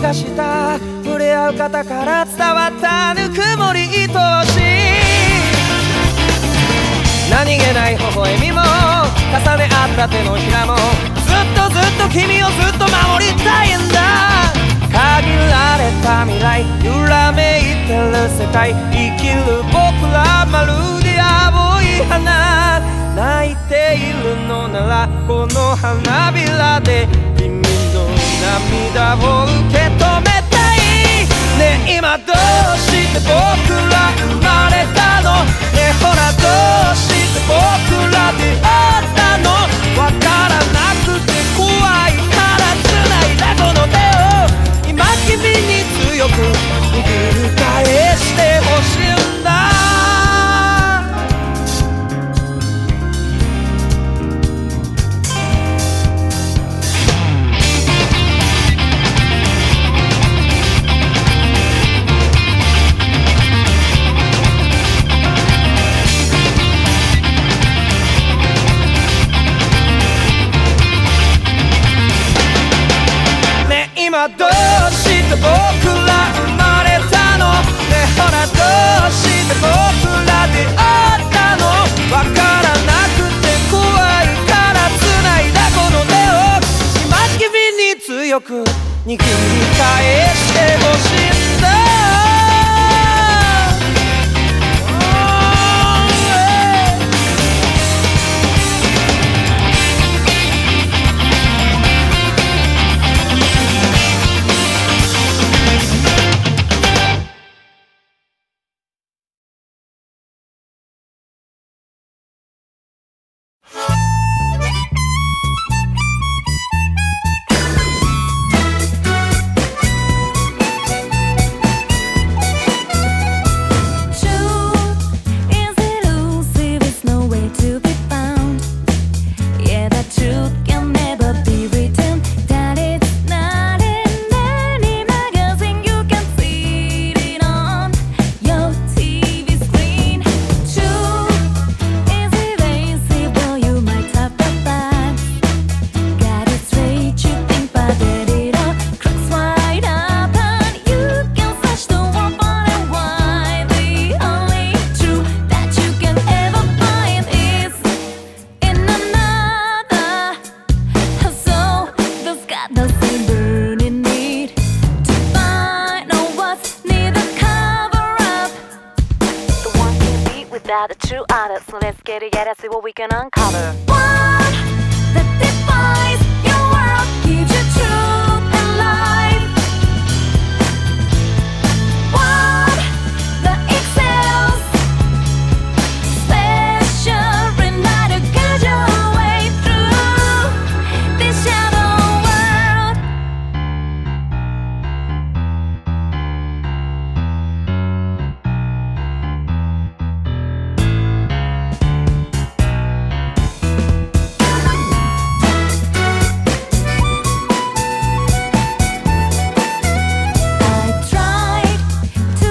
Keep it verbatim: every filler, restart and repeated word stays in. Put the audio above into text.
がした。触れ合う方から伝わったぬくもり愛おしい。何気ない微笑みも重ね合った手のひらも、ずっとずっと君をずっと守りたいんだ。限られた未来揺らめいてる世界、生きる僕らまるで青い花。泣いているのならこの花びらで君の涙を受け止めたい。ねえ今どうして僕ら生まれたの。ねえほらどうして僕ら出会ったの。わからなくて怖いから繋いだこの手を今君に強く握り返してほしいんだ。今どうして僕ら生まれたの。ねほらどうして僕ら出会ったの。わからなくて怖いから繋いだこの手を今君に強く握り返してほしいんだ。 The true artist, so let's get it, yeah, let's see what we can uncover. One that defines